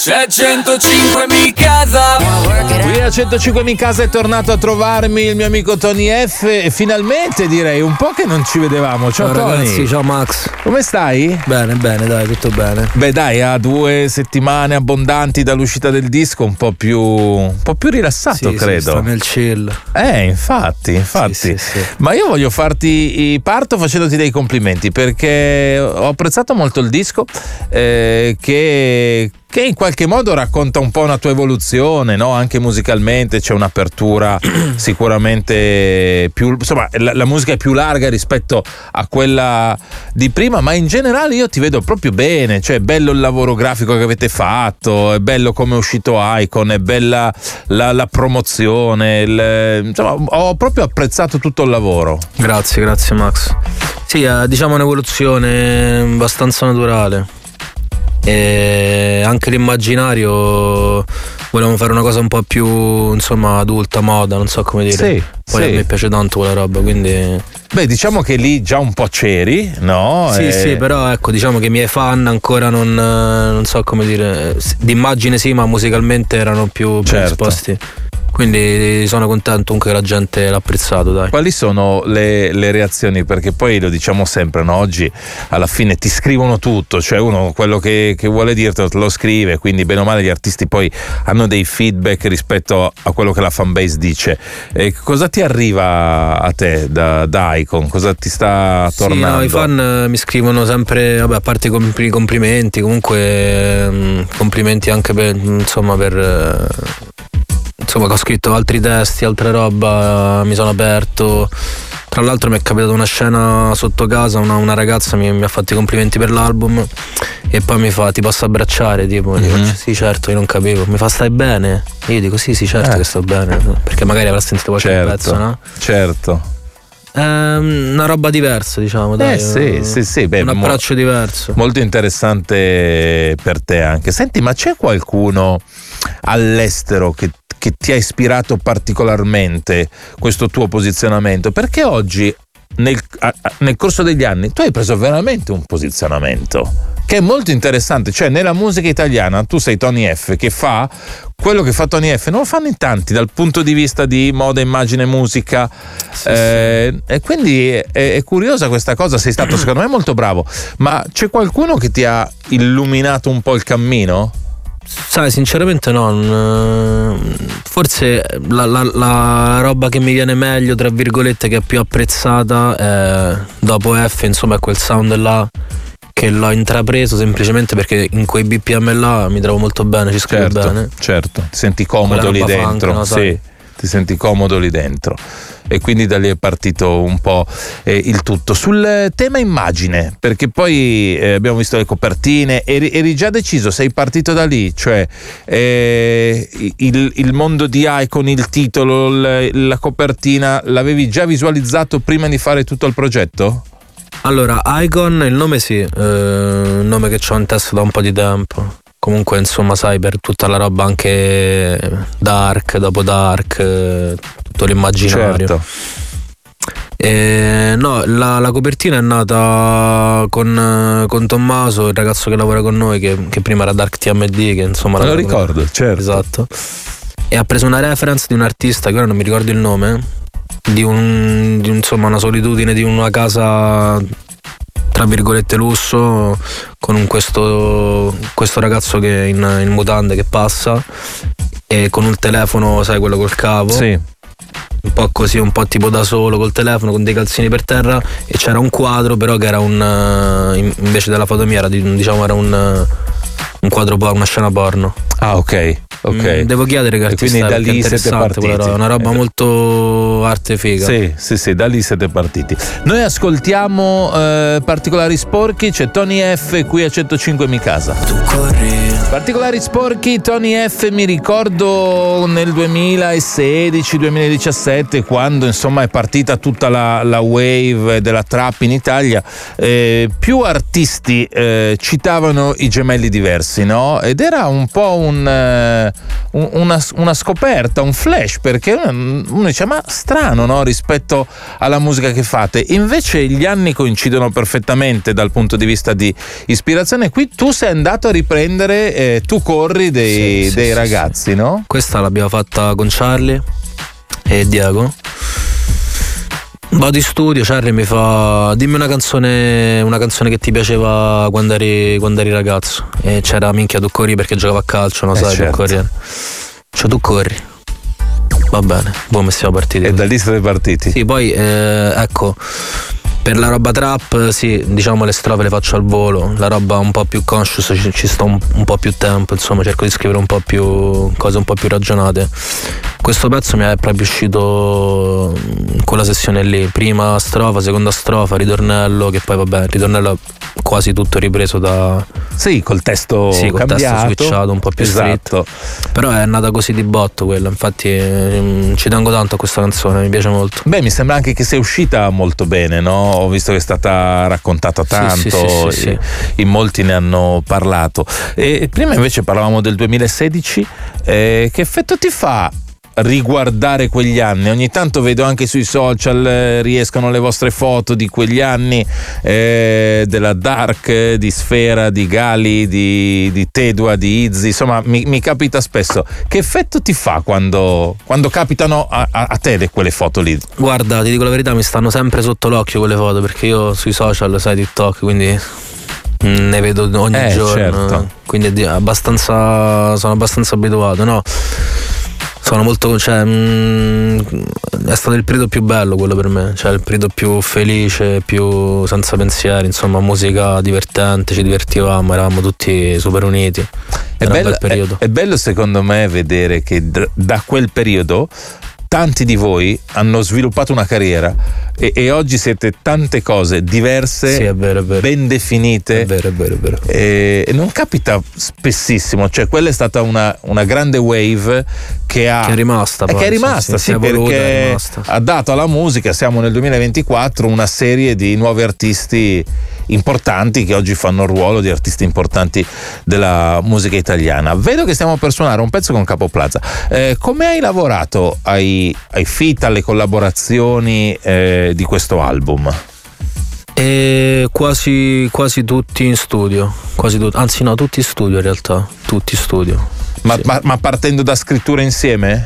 C'è 105 casa. Qui a 105 casa è tornato a trovarmi il mio amico Tony F. E finalmente, direi, un po' che non ci vedevamo. Ciao Tony. Ragazzi, ciao Max. Come stai? Bene, dai, tutto bene. Beh dai, a 2 settimane abbondanti dall'uscita del disco, un po' più rilassato, sì, credo. Sì, sta nel chill. Infatti. Sì. Ma io voglio parto facendoti dei complimenti, perché ho apprezzato molto il disco, che in qualche modo racconta un po' una tua evoluzione, no? Anche musicalmente c'è un'apertura sicuramente più, insomma, la musica è più larga rispetto a quella di prima, ma in generale io ti vedo proprio bene, cioè è bello il lavoro grafico che avete fatto, è bello come è uscito Icon, è bella la promozione, insomma ho proprio apprezzato tutto il lavoro. Grazie Max. Sì, diciamo un'evoluzione abbastanza naturale. E anche l'immaginario, volevamo fare una cosa un po' più, insomma, adulta, moda, non so come dire. Sì, poi a me piace tanto quella roba, quindi. Beh, diciamo che lì già un po' c'eri, no? Sì, però ecco, diciamo che i miei fan ancora non so come dire, d'immagine sì, ma musicalmente erano più esposti. Quindi sono contento comunque che la gente l'ha apprezzato, dai. Quali sono le reazioni? Perché poi lo diciamo sempre, no? Oggi alla fine ti scrivono tutto, cioè uno quello che vuole dirtelo te lo scrive, quindi bene o male gli artisti poi hanno dei feedback rispetto a quello che la fanbase dice. Cosa ti arriva a te da Icon? Cosa ti sta tornando? Sì, no, i fan mi scrivono sempre, vabbè, a parte i complimenti, comunque complimenti anche per insomma, che ho scritto altri testi, altra roba, mi sono aperto. Tra l'altro mi è capitata una scena sotto casa, una ragazza mi ha fatto i complimenti per l'album e poi mi fa: ti posso abbracciare? Tipo, dico, sì certo, io non capivo. Mi fa: stai bene? E io dico sì certo che sto bene, perché magari avrà sentito qualche pezzo, no? Certo. Una roba diversa, diciamo, dai. Sì. Beh, un approccio diverso. Molto interessante per te anche. Senti, ma c'è qualcuno all'estero che ti ha ispirato particolarmente questo tuo posizionamento? Perché oggi nel corso degli anni tu hai preso veramente un posizionamento che è molto interessante, cioè nella musica italiana tu sei Tony F che fa quello che fa Tony F, non lo fanno in tanti dal punto di vista di moda, immagine, musica. E quindi è curiosa questa cosa. Sei stato secondo me molto bravo, ma c'è qualcuno che ti ha illuminato un po' il cammino? Sai, sinceramente no, forse la roba che mi viene meglio, tra virgolette, che è più apprezzata dopo F, insomma, è quel sound là che l'ho intrapreso semplicemente perché in quei BPM là mi trovo molto bene, ci scrivo bene. Certo, ti senti comodo lì dentro, funk, no, sì, ti senti comodo lì dentro. E quindi da lì è partito un po' il tutto. Sul tema immagine, perché poi abbiamo visto le copertine, eri già deciso, sei partito da lì, cioè il mondo di Icon, il titolo, la copertina, l'avevi già visualizzato prima di fare tutto il progetto? Allora, Icon, il nome sì, un nome che c'ho in testa da un po' di tempo. Comunque, insomma, sai, per tutta la roba anche dark, dopo dark, tutto l'immaginario. Certo. No, la copertina è nata con Tommaso, il ragazzo che lavora con noi, che prima era Dark TMD, che insomma... Me lo ricordo, certo. Esatto. E ha preso una reference di un artista, che ora non mi ricordo il nome, di insomma, una solitudine di una casa... tra virgolette lusso, con questo ragazzo che in mutande che passa e con un telefono, sai, quello col cavo, sì, un po' così, un po' tipo da solo col telefono, con dei calzini per terra, e c'era un quadro però che era invece della foto mia era era un quadro, una scena porno. Ah, ok. Devo chiedere che artista, quindi da lì siete partiti. È una roba molto arte figa. Sì, da lì siete partiti. Noi ascoltiamo Particolari Sporchi, c'è Tony F qui a 105 Mi Casa. Tu corri. Particolari Sporchi, Tony F, mi ricordo nel 2016-2017, quando insomma è partita tutta la wave della trap in Italia, più artisti citavano i Gemelli Diversi, no? Ed era un po' una scoperta, un flash, perché uno dice: ma strano, no? Rispetto alla musica che fate. Invece gli anni coincidono perfettamente dal punto di vista di ispirazione. Qui tu sei andato a riprendere Tu corri dei ragazzi, no? Questa l'abbiamo fatta con Charlie e Diego. Un po' di studio. Charlie mi fa: dimmi una canzone che ti piaceva quando eri ragazzo. E c'era minchia Tu corri, perché giocavo a calcio, no? Sai, certo. Tu corri. Cioè Tu corri. Va bene, come siamo partiti? E da lì siete partiti? Sì, poi ecco, per la roba trap, sì, diciamo le strofe le faccio al volo. La roba un po' più conscious ci sto un po' più tempo, insomma, cerco di scrivere un po' più cose un po' più ragionate. Questo pezzo mi è proprio uscito in quella sessione lì, prima strofa, seconda strofa, ritornello, che poi vabbè, il ritornello quasi tutto ripreso da... Sì, col testo cambiato, testo switchato, un po' più esatto. stretto. Però è nata così di botto quella, infatti ci tengo tanto a questa canzone, mi piace molto. Beh, mi sembra anche che sia uscita molto bene, no? Ho visto che è stata raccontata tanto, sì. In molti ne hanno parlato. E prima invece parlavamo del 2016, che effetto ti fa riguardare quegli anni? Ogni tanto vedo anche sui social riescono le vostre foto di quegli anni, della Dark, di Sfera, di Gali, di Tedua, di Izzy, insomma mi capita spesso. Che effetto ti fa quando capitano a te quelle foto lì? Guarda, ti dico la verità, mi stanno sempre sotto l'occhio quelle foto, perché io sui social, sai, TikTok, quindi ne vedo ogni giorno, certo. Quindi sono abbastanza abituato, no? Sono molto, cioè, è stato il periodo più bello quello per me, cioè il periodo più felice, più senza pensieri, insomma, musica divertente, ci divertivamo, eravamo tutti super uniti. È bello secondo me vedere che da quel periodo tanti di voi hanno sviluppato una carriera e oggi siete tante cose diverse, sì, è vero. Ben definite. È vero. E non capita spessissimo, cioè quella è stata una grande wave che è rimasta poi, sì, perché ha dato alla musica, siamo nel 2024, una serie di nuovi artisti importanti che oggi fanno il ruolo di artisti importanti della musica italiana. Vedo che stiamo per suonare un pezzo con Capo Plaza. Come hai lavorato ai feat, alle collaborazioni di questo album? Quasi tutti in studio, anzi no, tutti in studio in realtà, tutti in studio. Ma partendo da scritture insieme?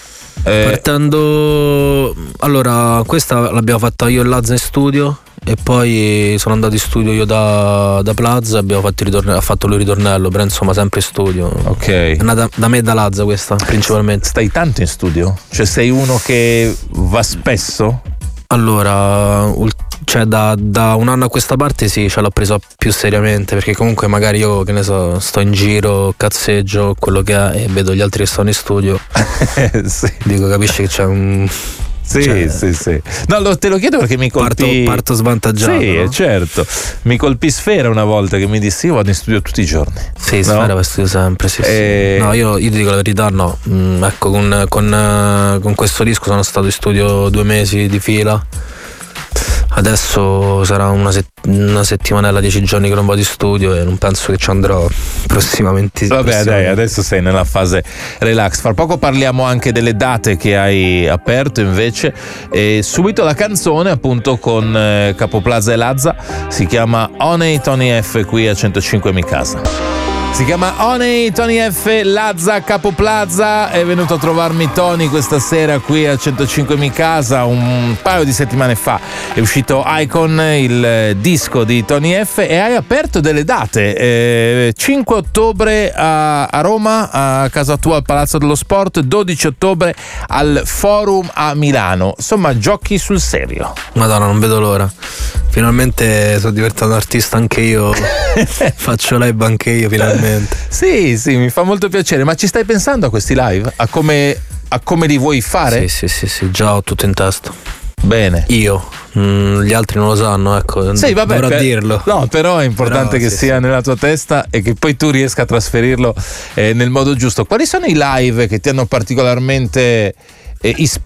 Allora, questa l'abbiamo fatta io e Lazza in studio, e poi sono andato in studio io da Plaza, abbiamo fatto ha fatto lui il ritornello, però insomma sempre in studio. Ok. È nata da me e da Lazza questa, principalmente. Stai tanto in studio? Cioè sei uno che va spesso? Allora, cioè da un anno a questa parte sì, ce l'ho preso più seriamente, perché comunque magari io, che ne so, sto in giro, cazzeggio, quello che è, e vedo gli altri che stanno in studio. Sì. Dico, capisci che c'è un... Sì. No, te lo chiedo perché mi colpì. Parto svantaggiato. Sì, no? Certo. Mi colpì Sfera una volta che mi disse: io vado in studio tutti i giorni. Sì, Sfera va in studio sempre. Sì. No, io ti dico la verità, no. Ecco, con questo disco sono stato in studio 2 mesi di fila. Adesso sarà una settimanella, 10 giorni che non vado in studio, e non penso che ci andrò prossimamente. Vabbè, dai, adesso sei nella fase relax. Fra poco parliamo anche delle date che hai aperto invece, e subito la canzone appunto con Capo Plaza e Lazza, si chiama Honey Tony F qui a 105 Mi Casa. Si chiama Honey Tony F, Lazza, Capo Plaza. È venuto a trovarmi Tony questa sera qui a 105 Mi Casa. Un paio di settimane fa è uscito Icon, il disco di Tony F, e hai aperto delle date. 5 ottobre a Roma, a casa tua al Palazzo dello Sport, 12 ottobre al Forum a Milano. Insomma, giochi sul serio. Madonna, non vedo l'ora. Finalmente sono diventato artista anche io. Faccio live anche io finalmente. Sì, mi fa molto piacere. Ma ci stai pensando a questi live? A come li vuoi fare? Sì, già ho tutto in testa. Bene. Io, gli altri non lo sanno, ecco. Sì, vabbè, dovrò dirlo. No, però è importante che sia nella tua testa e che poi tu riesca a trasferirlo nel modo giusto. Quali sono i live che ti hanno particolarmente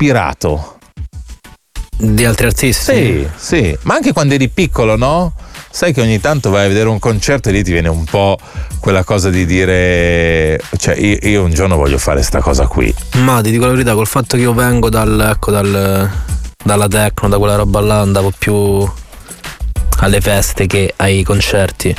ispirato? Di altri artisti? Sì, ma anche quando eri piccolo, no? sai che ogni tanto vai a vedere un concerto e lì ti viene un po' quella cosa di dire, cioè io un giorno voglio fare sta cosa qui. Ma ti dico la verità, col fatto che io vengo dalla techno, da quella roba là, andavo più alle feste che ai concerti.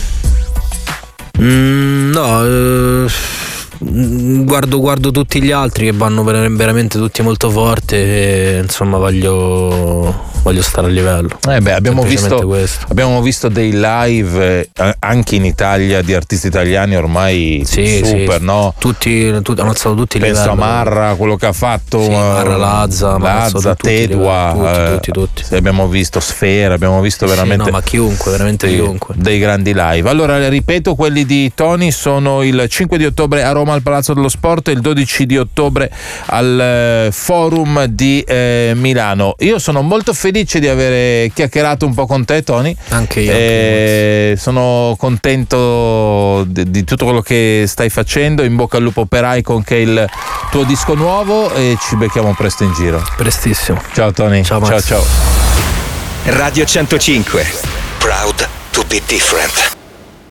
Guardo tutti gli altri che vanno veramente tutti molto forte e insomma voglio stare a livello. Abbiamo visto dei live anche in Italia di artisti italiani ormai super, no? Tutti hanno alzato tutti i livelli. Penso a Marra, quello che ha fatto, Marra, Lazza, Tedua, tutti. Abbiamo visto Sfera, abbiamo visto veramente ma chiunque, veramente chiunque. Dei grandi live. Allora ripeto, quelli di Tony sono il 5 di ottobre a Roma al Palazzo dello Sport e il 12 di ottobre al Forum di Milano. Io sono molto felice di avere chiacchierato un po' con te, Tony. Anche io. Sono contento di tutto quello che stai facendo. In bocca al lupo per Icon, che è il tuo disco nuovo, e ci becchiamo presto in giro. Prestissimo. Ciao Tony. Ciao Max. Ciao. Radio 105. Proud to be different.